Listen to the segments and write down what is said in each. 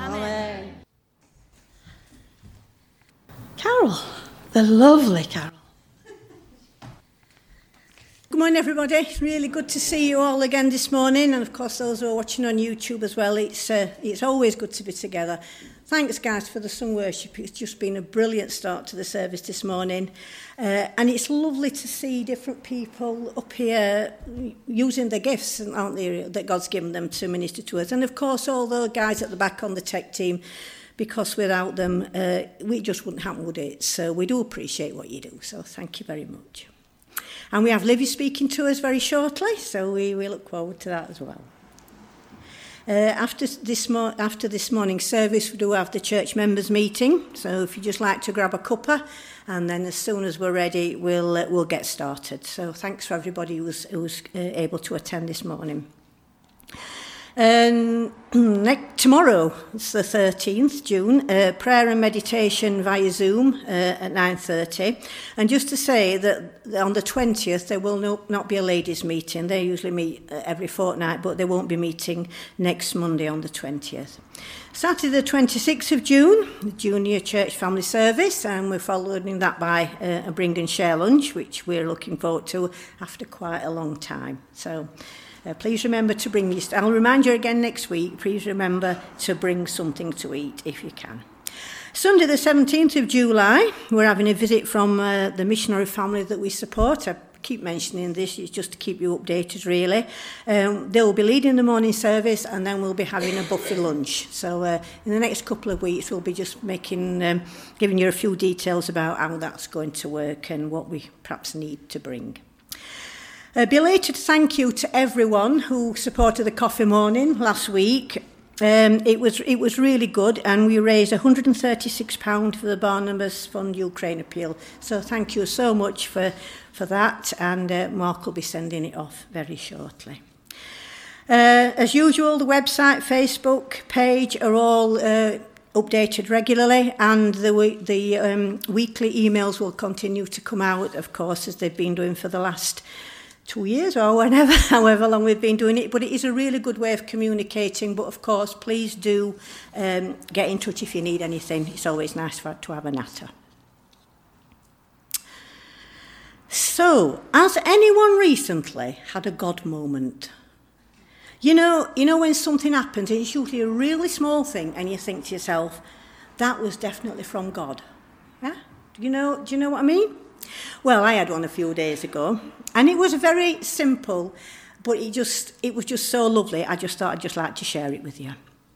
Amen. Carol, the lovely Carol. Good morning, everybody. It's really good to see you all again this morning, and of course those who are watching on YouTube as well. It's always good to be together. Thanks, guys, for the sung worship. It's just been a brilliant start to the service this morning, and it's lovely to see different people up here using their gifts, aren't they, that God's given them to minister to us. And of course all the guys at the back on the tech team, because without them we just wouldn't happen, would it? So we do appreciate what you do, so thank you very much. And we have Livy speaking to us very shortly, so we look forward to that as well. After this morning's service, we do have the church members meeting. So if you just like to grab a cuppa, and then as soon as we're ready, we'll get started. So thanks for everybody who was able to attend this morning. Tomorrow, it's the 13th June, prayer and meditation via Zoom at 9:30. And just to say that on the 20th, there will not be a ladies' meeting. They usually meet every fortnight, but they won't be meeting next Monday on the 20th. Saturday the 26th of June, the Junior Church Family Service, and we're following that by a bring and share lunch, which we're looking forward to after quite a long time. So please remember to bring your... I'll remind you again next week. Please remember to bring something to eat if you can. Sunday the 17th of July, we're having a visit from the missionary family that we support. I keep mentioning this, it's just to keep you updated really. They will be leading the morning service, and then we'll be having a buffet lunch. So in the next couple of weeks, we'll be just giving you a few details about how that's going to work and what we perhaps need to bring. Belated thank you to everyone who supported the coffee morning last week. It was really good, and we raised £136 for the Barnabas Fund Ukraine appeal. So thank you so much for that, and Mark will be sending it off very shortly. As usual, the website, Facebook page are all updated regularly, and the weekly emails will continue to come out, of course, as they've been doing for the last 2 years or however long we've been doing it. But it is a really good way of communicating. But of course, please do get in touch if you need anything. It's always nice to have a natter. So, has anyone recently had a God moment? You know when something happens, it's usually a really small thing, and you think to yourself, that was definitely from God. Yeah? Do you know what I mean? Well, I had one a few days ago, and it was very simple, but it was just so lovely. I just thought I'd just like to share it with you.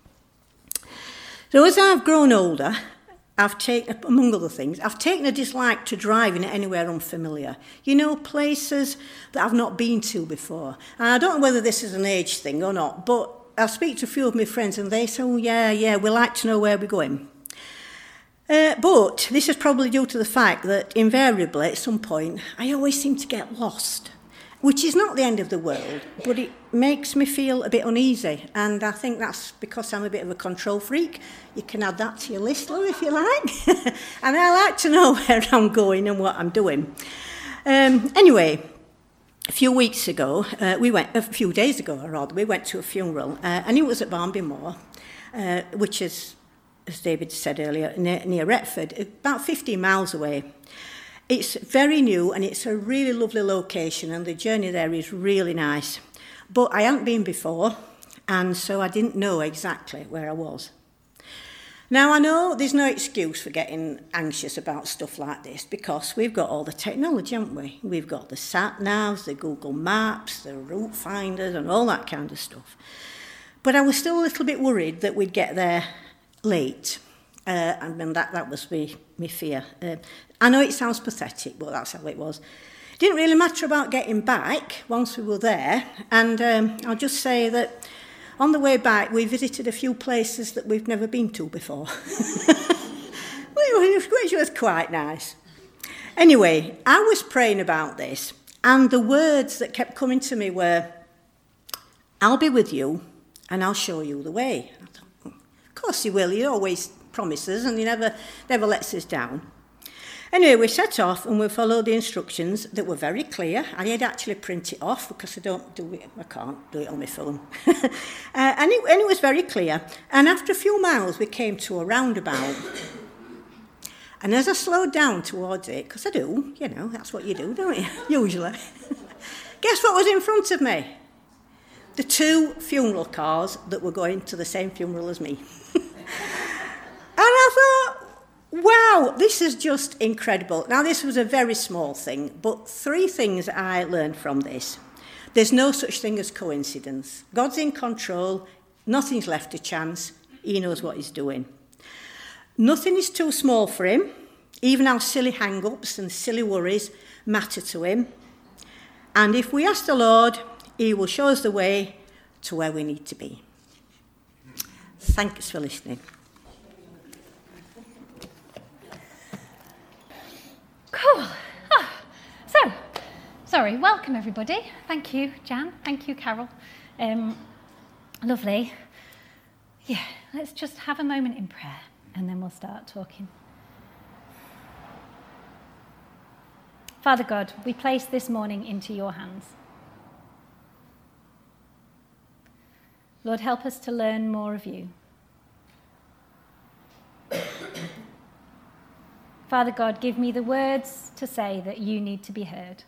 So as I've grown older, among other things, I've taken a dislike to driving anywhere unfamiliar. Places that I've not been to before. And I don't know whether this is an age thing or not, but I speak to a few of my friends, and they say, oh, yeah, we like to know where we're going. But this is probably due to the fact that invariably at some point I always seem to get lost, which is not the end of the world, but it makes me feel a bit uneasy, and I think that's because I'm a bit of a control freak. You can add that to your list, Lou, if you like. And I like to know where I'm going and what I'm doing. Anyway, a few days ago, we went to a funeral, and it was at Barnby Moor, which is, as David said earlier, near Retford, about 15 miles away. It's very new, and it's a really lovely location, and the journey there is really nice. But I hadn't been before, and so I didn't know exactly where I was. Now, I know there's no excuse for getting anxious about stuff like this, because we've got all the technology, haven't we? We've got the sat-navs, the Google Maps, the route finders, and all that kind of stuff. But I was still a little bit worried that we'd get there late, and that was my fear. I know it sounds pathetic, but that's how it was. It didn't really matter about getting back once we were there, and I'll just say that on the way back we visited a few places that we've never been to before, which was quite nice. Anyway, I was praying about this, and the words that kept coming to me were, I'll be with you and I'll show you the way. I thought, of course he will, he always promises, and he never lets us down. Anyway, we set off and we followed the instructions that were very clear. I did actually print it off because I can't do it on my phone. and it was very clear. And after a few miles, we came to a roundabout. And as I slowed down towards it, because I do, that's what you do, don't you, usually. Guess what was in front of me? The 2 funeral cars that were going to the same funeral as me. And I thought, wow, this is just incredible. Now, this was a very small thing, but 3 things I learned from this. There's no such thing as coincidence. God's in control. Nothing's left to chance. He knows what he's doing. Nothing is too small for him. Even our silly hang-ups and silly worries matter to him. And if we ask the Lord, he will show us the way to where we need to be. Thanks for listening. Cool. Sorry, welcome everybody. Thank you, Jan. Thank you, Carol. Lovely. Yeah, let's just have a moment in prayer and then we'll start talking. Father God, we place this morning into your hands. Lord, help us to learn more of you. Father God, give me the words to say that you need to be heard.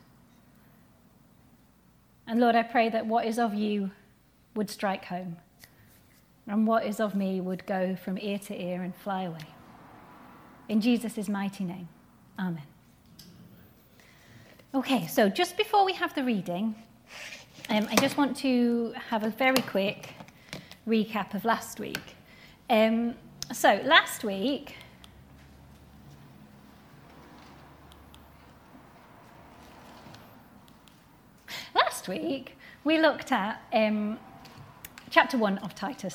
And Lord, I pray that what is of you would strike home, and what is of me would go from ear to ear and fly away. In Jesus' mighty name, amen. Okay, so just before we have the reading, I just want to have a very quick recap of last week. So last week, we looked at chapter 1 of Titus.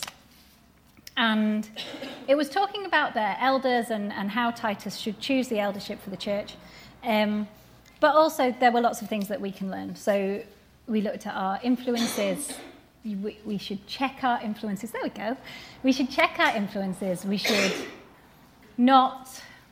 And it was talking about their elders and how Titus should choose the eldership for the church. But also there were lots of things that we can learn. So we looked at our influences. We should check our influences. There we go. We should check our influences. We should not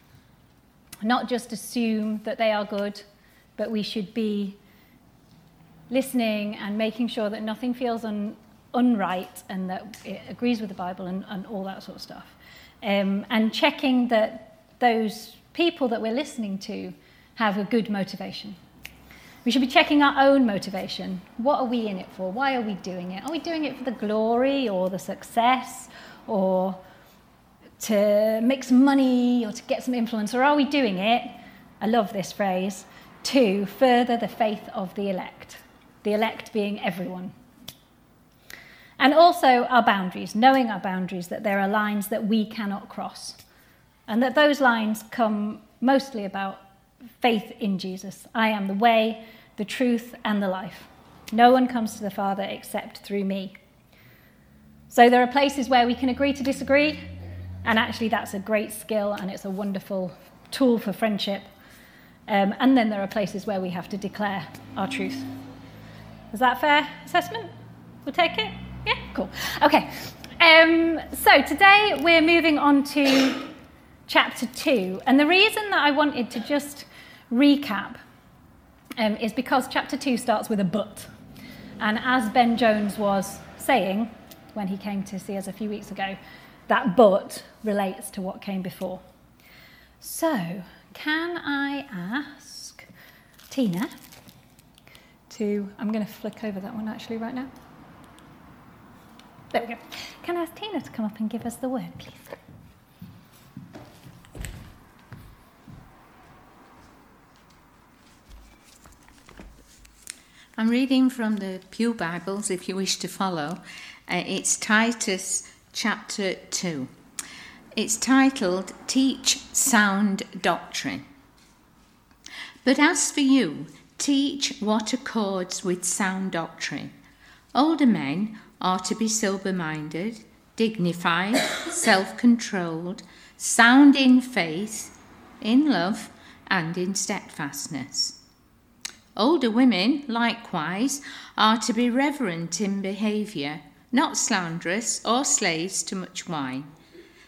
just assume that they are good, but we should be listening and making sure that nothing feels unright and that it agrees with the Bible and all that sort of stuff. And checking that those people that we're listening to have a good motivation. We should be checking our own motivation. What are we in it for? Why are we doing it? Are we doing it for the glory or the success or to make some money or to get some influence? Or are we doing it, I love this phrase, to further the faith of the elect being everyone. And also our boundaries, knowing our boundaries, that there are lines that we cannot cross. And that those lines come mostly about faith in Jesus. I am the way, the truth, and the life. No one comes to the Father except through me. So there are places where we can agree to disagree, and actually that's a great skill and it's a wonderful tool for friendship. And then there are places where we have to declare our truth. Is that a fair assessment? We'll take it? Yeah, cool. Okay. So today we're moving on to chapter 2. And the reason that I wanted to just recap is because chapter 2 starts with a but. And as Ben Jones was saying when he came to see us a few weeks ago, that but relates to what came before. So, can I ask Tina to... I'm going to flick over that one actually right now. There we go. Can I ask Tina to come up and give us the word, please? I'm reading from the Pew Bibles, if you wish to follow. It's Titus chapter 2. It's titled, Teach Sound Doctrine. But as for you, teach what accords with sound doctrine. Older men are to be sober-minded, dignified, self-controlled, sound in faith, in love, and in steadfastness. Older women, likewise, are to be reverent in behaviour, not slanderous or slaves to much wine.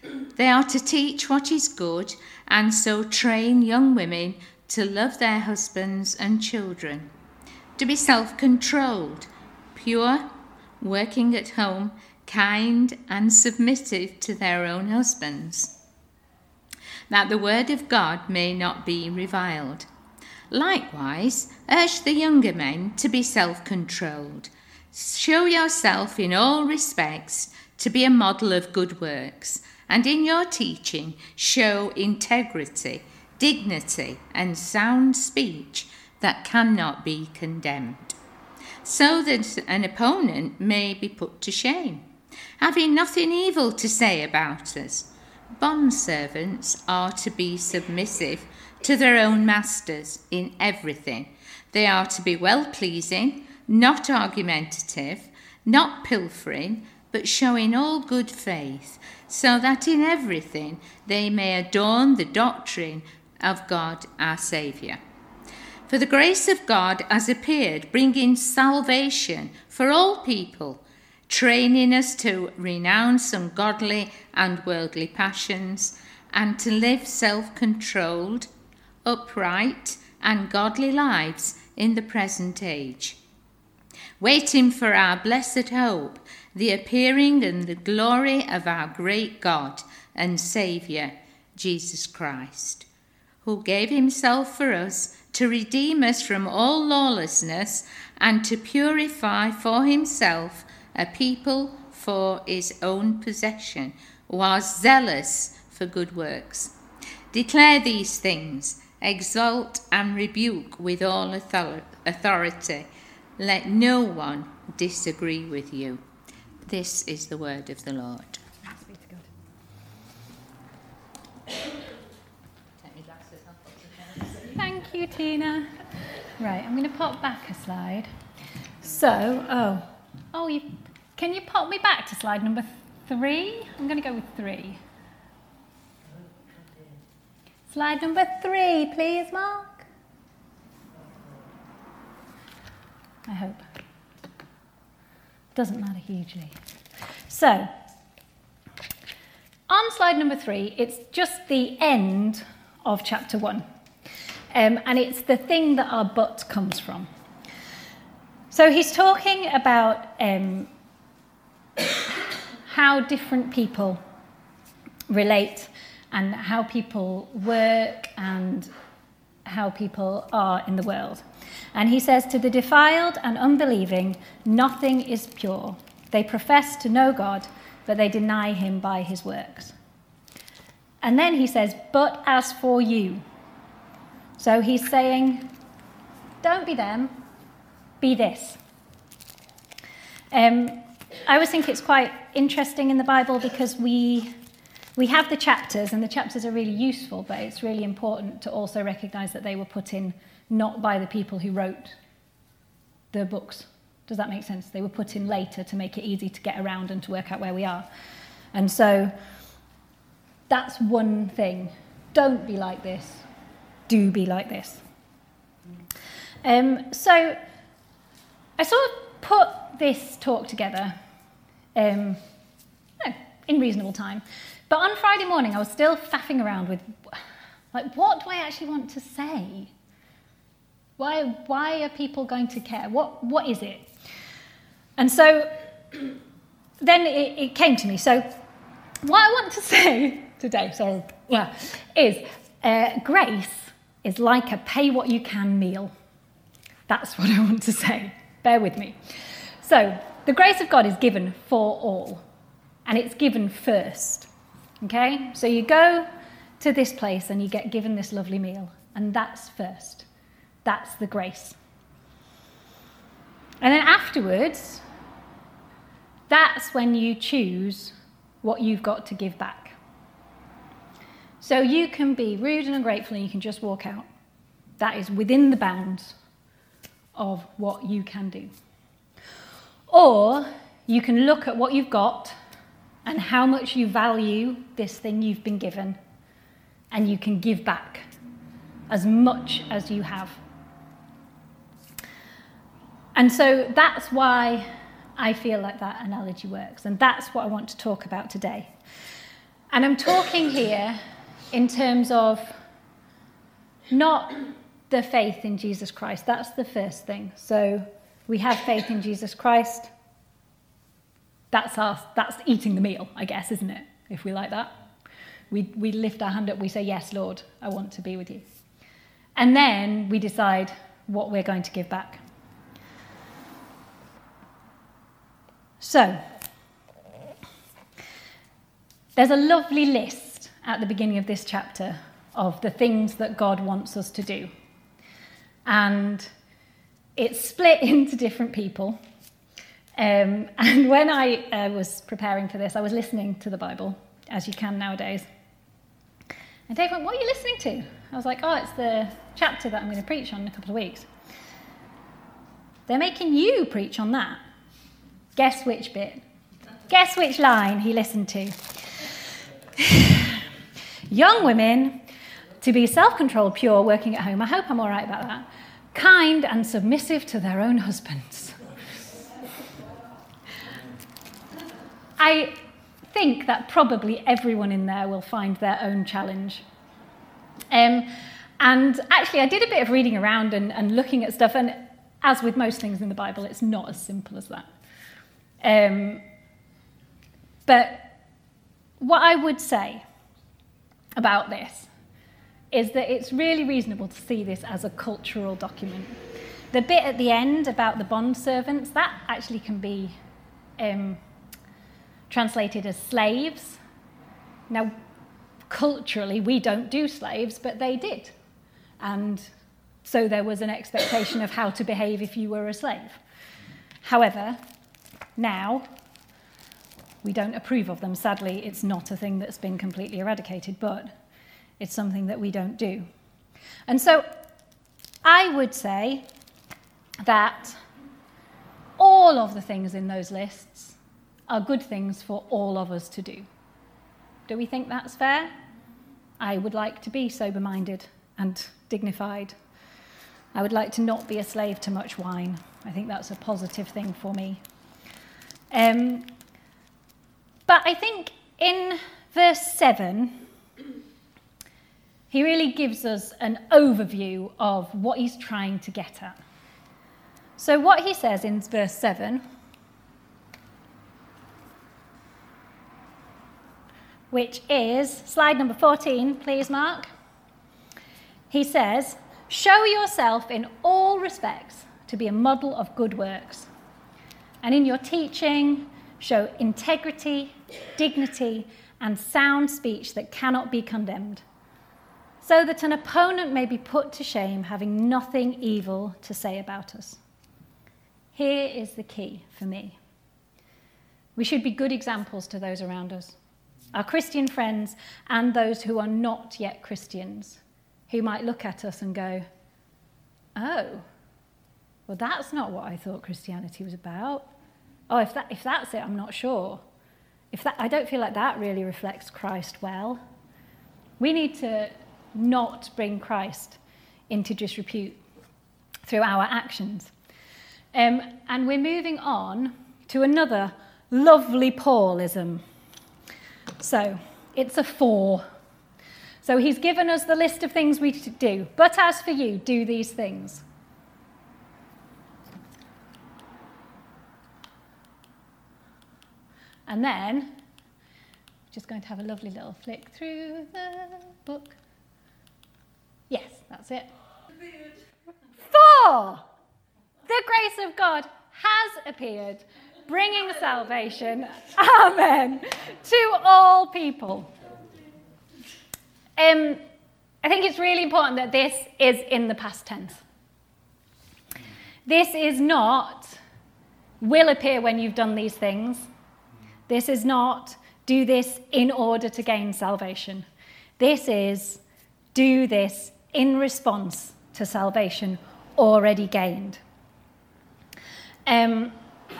They are to teach what is good and so train young women to love their husbands and children, to be self-controlled, pure, working at home, kind and submissive to their own husbands, that the word of God may not be reviled. Likewise, urge the younger men to be self-controlled. Show yourself in all respects to be a model of good works, and in your teaching show integrity, dignity, and sound speech that cannot be condemned, so that an opponent may be put to shame, having nothing evil to say about us. Bondservants are to be submissive to their own masters in everything. They are to be well-pleasing, not argumentative, not pilfering, but showing all good faith, so that in everything they may adorn the doctrine of God our Saviour. For the grace of God has appeared, bringing salvation for all people, training us to renounce ungodly and worldly passions, and to live self-controlled, upright, and godly lives in the present age, waiting for our blessed hope, the appearing and the glory of our great God and Saviour, Jesus Christ, who gave himself for us to redeem us from all lawlessness and to purify for himself a people for his own possession, who are zealous for good works. Declare these things, exalt and rebuke with all authority. Let no one disagree with you. This is the word of the Lord. Thanks be to God. Thank you, Tina. Right, I'm going to pop back a slide. So, can you pop me back to slide number 3? I'm going to go with 3. Slide number 3, please, Mark. I hope. Doesn't matter hugely. So, on slide number 3, it's just the end of chapter 1. And it's the thing that our but comes from. So he's talking about how different people relate and how people work and how people are in the world. And he says, to the defiled and unbelieving, nothing is pure. They profess to know God, but they deny him by his works. And then he says, but as for you. So he's saying, don't be them, be this. I always think it's quite interesting in the Bible because we have the chapters, and the chapters are really useful, but it's really important to also recognise that they were put in not by the people who wrote the books. Does that make sense? They were put in later to make it easy to get around and to work out where we are. And so that's one thing. Don't be like this. Do be like this. So I sort of put this talk together in reasonable time. But on Friday morning, I was still faffing around with, what do I actually want to say? Why are people going to care? What is it? And so then it came to me. So what I want to say today, is grace is like a pay-what-you-can meal. That's what I want to say. Bear with me. So the grace of God is given for all, and it's given first. Okay? So you go to this place and you get given this lovely meal, and that's first. That's the grace. And then afterwards, that's when you choose what you've got to give back. So you can be rude and ungrateful and you can just walk out. That is within the bounds of what you can do. Or you can look at what you've got and how much you value this thing you've been given, and you can give back as much as you have. And so that's why I feel like that analogy works, and that's what I want to talk about today. And I'm talking here in terms of not the faith in Jesus Christ. That's the first thing. So we have faith in Jesus Christ. That's eating the meal, I guess, isn't it? If we like that. We lift our hand up, we say, yes, Lord, I want to be with you. And then we decide what we're going to give back. So, there's a lovely list at the beginning of this chapter of the things that God wants us to do. And it's split into different people. And when I was preparing for this, I was listening to the Bible, as you can nowadays. And Dave went, what are you listening to? I was like, oh, it's the chapter that I'm going to preach on in a couple of weeks. They're making you preach on that. Guess which bit? Guess which line he listened to? Young women, to be self-controlled, pure, working at home. I hope I'm all right about that. Kind and submissive to their own husbands. I think that probably everyone in there will find their own challenge. And actually, I did a bit of reading around and looking at stuff, and as with most things in the Bible, it's not as simple as that. But what I would say about this is that it's really reasonable to see this as a cultural document. The bit at the end about the bondservants, that actually can be translated as slaves. Now, culturally, we don't do slaves, but they did. And so there was an expectation of how to behave if you were a slave. However, now, we don't approve of them. Sadly, it's not a thing that's been completely eradicated, but it's something that we don't do. And so I would say that all of the things in those lists are good things for all of us to do. Do we think that's fair? I would like to be sober-minded and dignified. I would like to not be a slave to much wine. I think that's a positive thing for me. But I think in verse 7, he really gives us an overview of what he's trying to get at. So what he says in verse 7, which is, slide number 14, please, Mark. He says, show yourself in all respects to be a model of good works. And in your teaching, show integrity, dignity, and sound speech that cannot be condemned, so that an opponent may be put to shame, having nothing evil to say about us. Here is the key for me. We should be good examples to those around us, our Christian friends and those who are not yet Christians, who might look at us and go, oh, well, that's not what I thought Christianity was about. Oh, if that's it, I'm not sure. I don't feel like that really reflects Christ well. We need to not bring Christ into disrepute through our actions. And we're moving on to another lovely Paulism. So it's a 4. So he's given us the list of things we should do. But as for you, do these things. And then, just going to have a lovely little flick through the book. Yes, that's it. 4! The grace of God has appeared, bringing salvation, amen, to all people. I think it's really important that this is in the past tense. This is not, will appear when you've done these things. This is not, do this in order to gain salvation. This is, do this in response to salvation already gained. And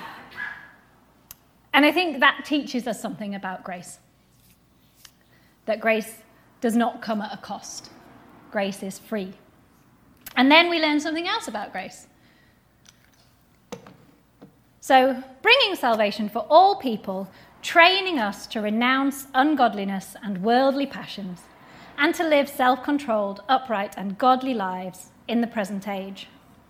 I think that teaches us something about grace. That grace does not come at a cost. Grace is free. And then we learn something else about grace. So, bringing salvation for all people training us to renounce ungodliness and worldly passions, and to live self-controlled, upright, and godly lives in the present age.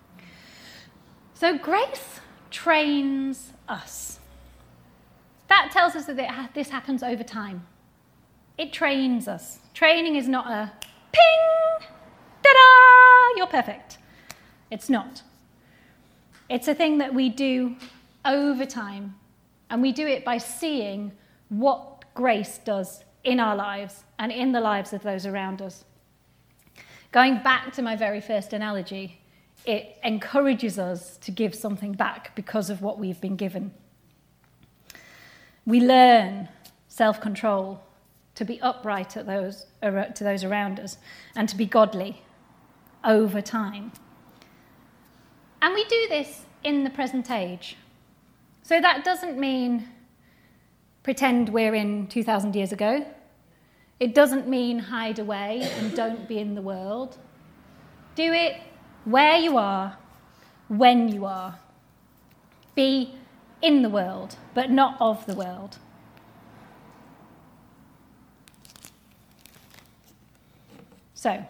So grace trains us. That tells us that this happens over time. It trains us. Training is not a ping, ta-da, you're perfect. It's not. It's a thing that we do over time, and we do it by seeing what grace does in our lives and in the lives of those around us. Going back to my very first analogy, it encourages us to give something back because of what we've been given. We learn self-control, to be upright to those around us, and to be godly over time. And we do this in the present age. So that doesn't mean pretend we're in 2,000 years ago. It doesn't mean hide away and don't be in the world. Do it where you are, when you are. Be in the world, but not of the world. So,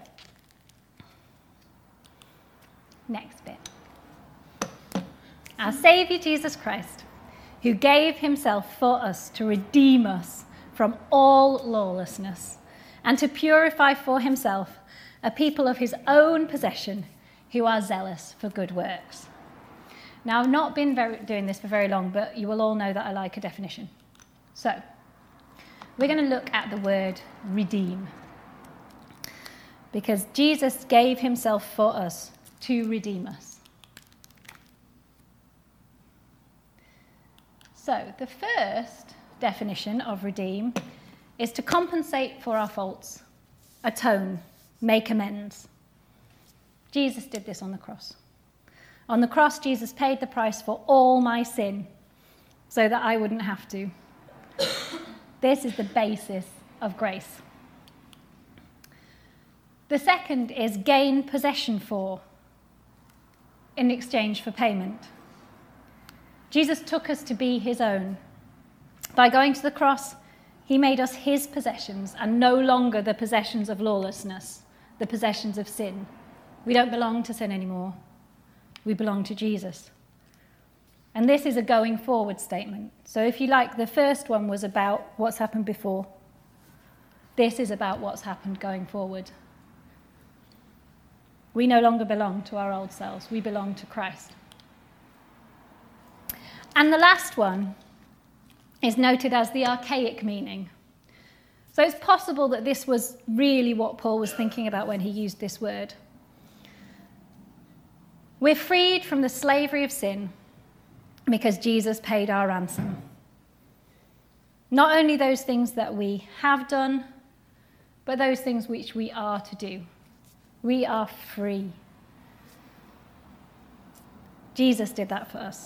next bit. Our Saviour Jesus Christ, who gave himself for us to redeem us from all lawlessness and to purify for himself a people of his own possession who are zealous for good works. Now, I've not been doing this for very long, but you will all know that I like a definition. So, we're going to look at the word redeem, because Jesus gave himself for us to redeem us. So, the first definition of redeem is to compensate for our faults, atone, make amends. Jesus did this on the cross. On the cross, Jesus paid the price for all my sin so that I wouldn't have to. This is the basis of grace. The second is gain possession for in exchange for payment. Jesus took us to be his own. By going to the cross, he made us his possessions and no longer the possessions of lawlessness, the possessions of sin. We don't belong to sin anymore. We belong to Jesus. And this is a going forward statement. So if you like, the first one was about what's happened before. This is about what's happened going forward. We no longer belong to our old selves. We belong to Christ. And the last one is noted as the archaic meaning. So it's possible that this was really what Paul was thinking about when he used this word. We're freed from the slavery of sin because Jesus paid our ransom. Not only those things that we have done, but those things which we are to do. We are free. Jesus did that for us.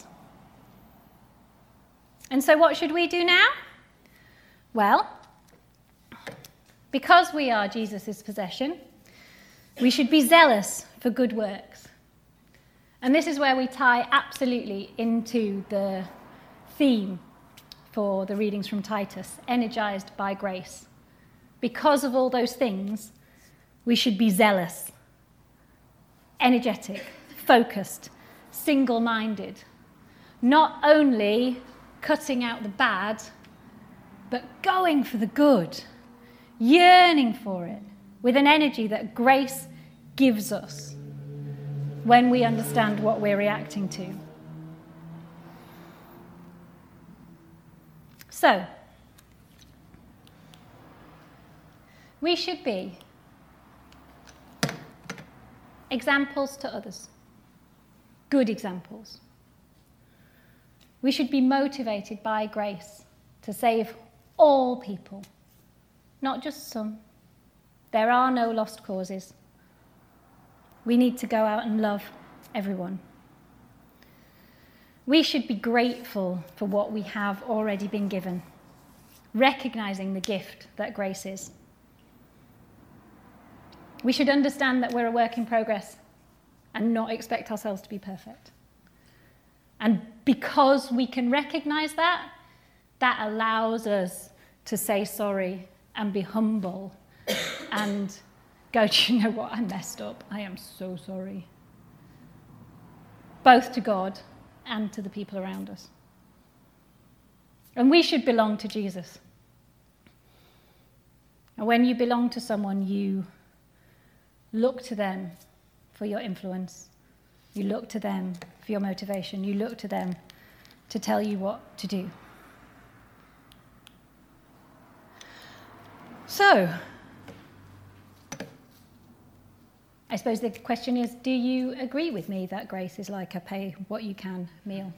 And so what should we do now? Well, because we are Jesus' possession, we should be zealous for good works. And this is where we tie absolutely into the theme for the readings from Titus, energized by grace. Because of all those things, we should be zealous, energetic, focused, single-minded, not only cutting out the bad, but going for the good, yearning for it with an energy that grace gives us when we understand what we're reacting to. So, we should be examples to others, good examples. We should be motivated by grace to save all people, not just some. There are no lost causes. We need to go out and love everyone. We should be grateful for what we have already been given, recognizing the gift that grace is. We should understand that we're a work in progress and not expect ourselves to be perfect. And because we can recognize that, that allows us to say sorry and be humble and go, do you know what, I messed up. I am so sorry. Both to God and to the people around us. And we should belong to Jesus. And when you belong to someone, you look to them for your influence. You look to them for your motivation. You look to them to tell you what to do. So, I suppose the question is, do you agree with me that grace is like a pay what you can meal?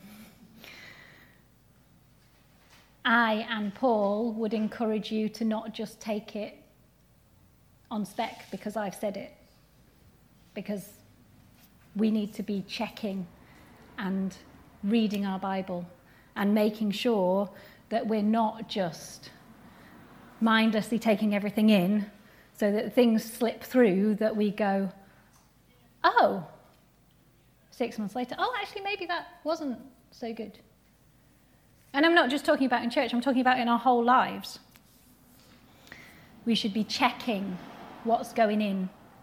I and Paul would encourage you to not just take it on spec because I've said it, because we need to be checking and reading our Bible and making sure that we're not just mindlessly taking everything in so that things slip through that we go, oh, 6 months later, oh, actually maybe that wasn't so good. And I'm not just talking about in church, I'm talking about in our whole lives. We should be checking what's going in.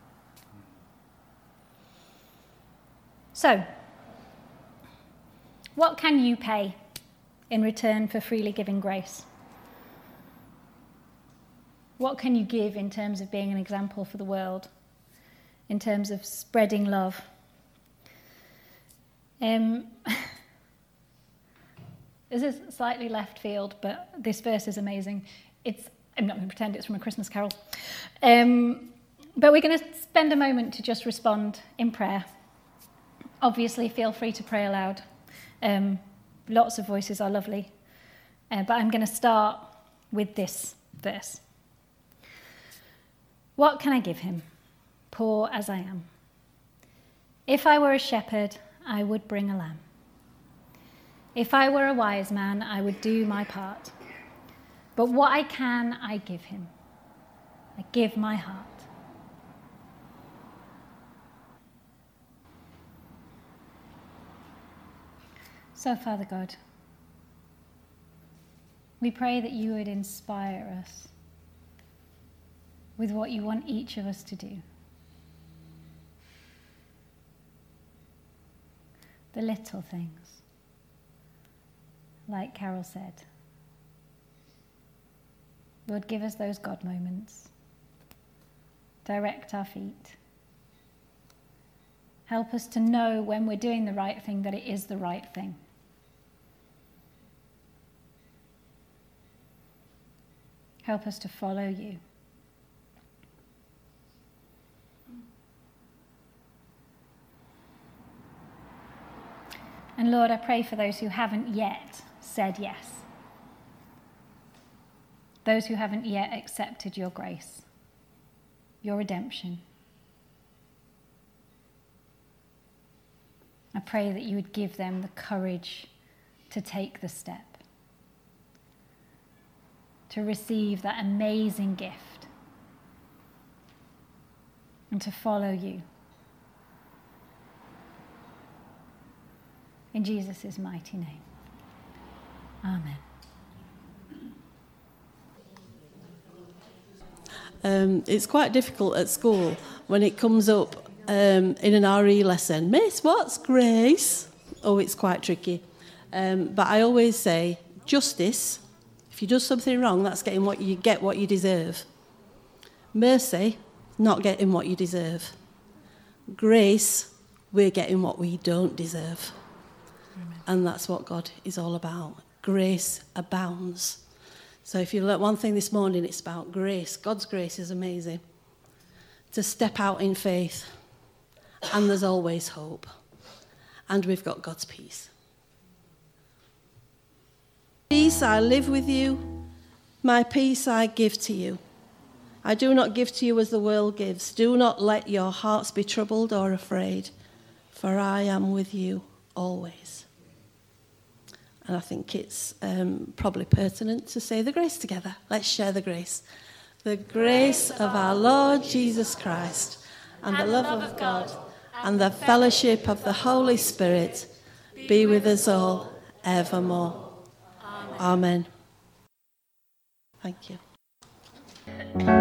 So, what can you pay in return for freely giving grace? What can you give in terms of being an example for the world? In terms of spreading love? This is slightly left field, but this verse is amazing. I'm not going to pretend it's from A Christmas Carol. But we're going to spend a moment to just respond in prayer. Obviously, feel free to pray aloud. Lots of voices are lovely. But I'm going to start with this verse. What can I give him, poor as I am? If I were a shepherd, I would bring a lamb. If I were a wise man, I would do my part. But what I can, I give him. I give my heart. So, Father God, we pray that you would inspire us with what you want each of us to do. The little things, like Carol said. Lord, give us those God moments. Direct our feet. Help us to know when we're doing the right thing that it is the right thing. Help us to follow you. And Lord, I pray for those who haven't yet said yes. Those who haven't yet accepted your grace, your redemption. I pray that you would give them the courage to take the step, to receive that amazing gift, and to follow you. In Jesus' mighty name. Amen. It's quite difficult at school when it comes up in an RE lesson. Miss, what's grace? Oh, it's quite tricky. But I always say, justice, if you do something wrong, that's getting what you deserve. Mercy, not getting what you deserve. Grace, we're getting what we don't deserve. Amen. And that's what God is all about. Grace abounds. So if you learn one thing this morning, it's about grace. God's grace is amazing. To step out in faith. And there's always hope. And we've got God's peace. Peace I live with you. My peace I give to you. I do not give to you as the world gives. Do not let your hearts be troubled or afraid. For I am with you always. And I think it's probably pertinent to say the grace together. Let's share the grace. The grace of our Lord Jesus Christ, and the love of God, and the fellowship of the Holy Spirit be with us all evermore. Amen. Thank you.